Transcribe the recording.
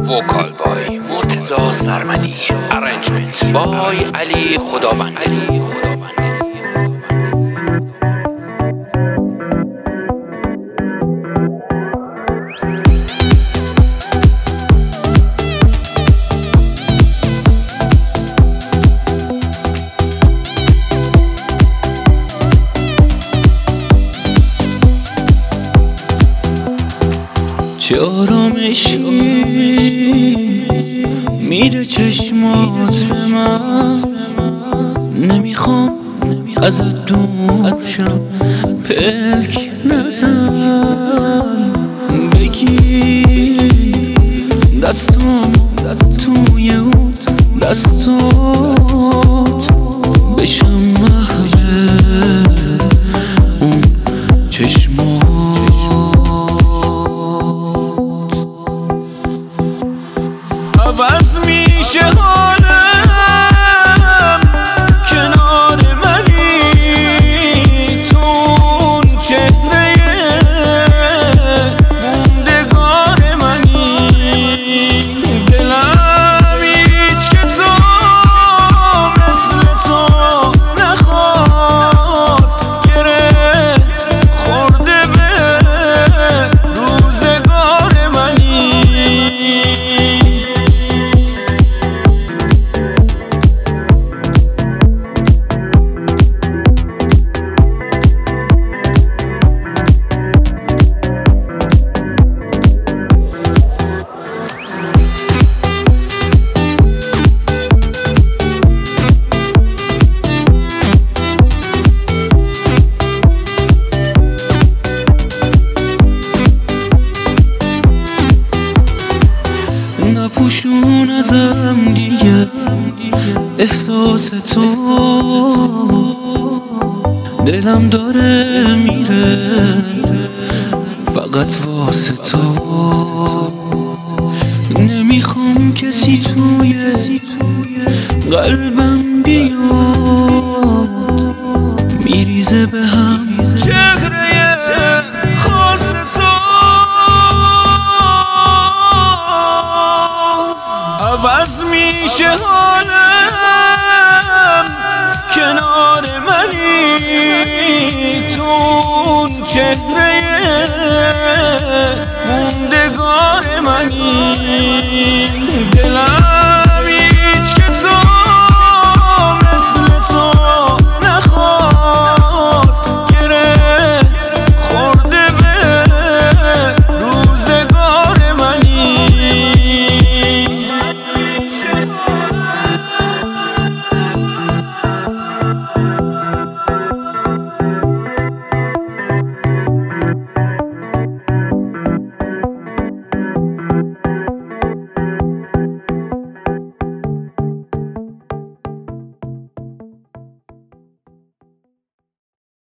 وکال بای مرتضی سرمدی، ارنجمنت بای علی خدابندی. چه آرامشی میده چشمات به من، نمیخوام ازت دور شم، پلک نزن، بگیر دستام توی اون دستات، بشم محو اون چشمات. عوض میشه حالم کنار منی، تون چهره موندگار منی، دلم هیچ کسو مثل تو نخواست، گره خورده به روزگار منی. نپوشون ازم دیگه احساس تو، دلم داره میره فقط واسه تو، نمیخوام کسی توی قلبم بیاد، میریزه به هم چهره خاص تو. عوض میشه حالم کنار منی، تون چهره موندگار منی،